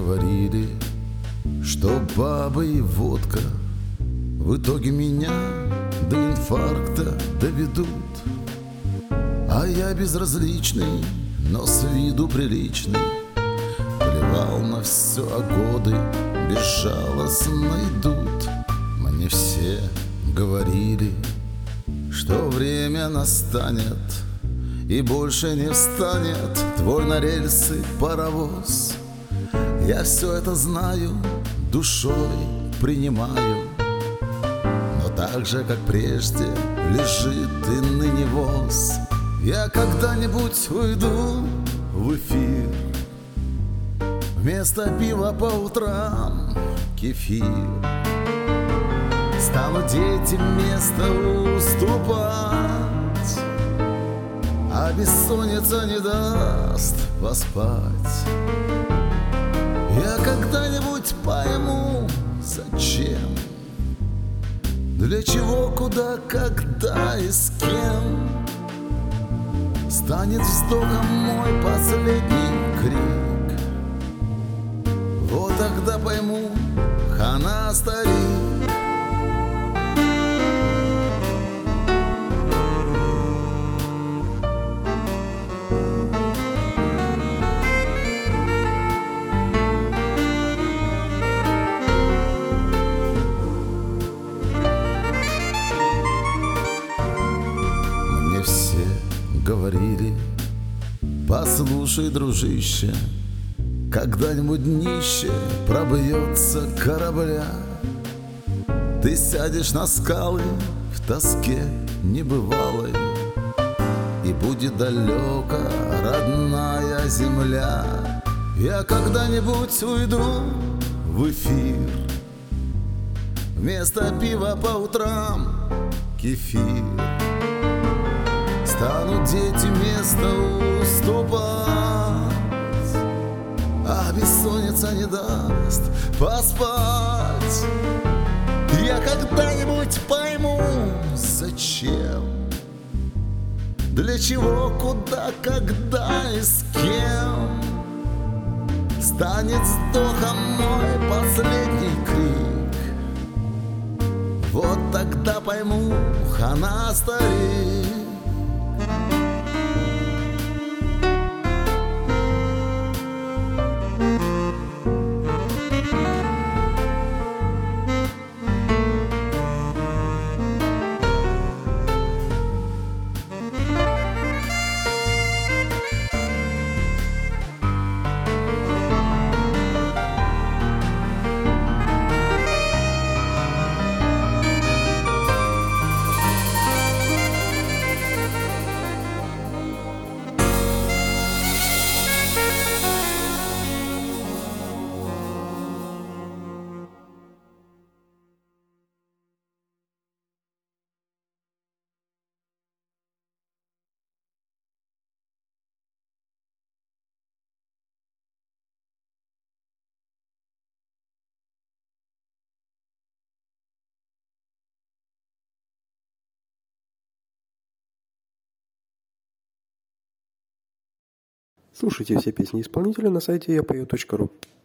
говорили, что бабы и водка в итоге меня до инфаркта доведут. А я безразличный, но с виду приличный, плевал на все, а годы безжалостно идут. Мне все говорили, что время настанет и больше не встанет твой на рельсы паровоз. Я все это знаю, душой принимаю, но так же, как прежде, лежит и ныне воз. Я когда-нибудь уйду в эфир, вместо пива по утрам кефир. Стану детям место уступать, а бессонница не даст поспать. Я когда-нибудь пойму, зачем, для чего, куда, когда и с кем станет вздохом мой последний крик. Вот тогда пойму, хана, старик. Мне все говорили: послушай, дружище, когда-нибудь днище пробьется корабля. Ты сядешь на скалы в тоске небывалой, и будет далеко родная земля. Я когда-нибудь уйду в эфир, вместо пива по утрам кефир. Станут дети место уступать, а бессонница не даст поспать. Я когда-нибудь пойму, зачем, для чего, куда, когда и с кем станет вздохом мой последний крик. Вот тогда пойму, хана, старик. Слушайте все песни исполнителя на сайте yapою.ru.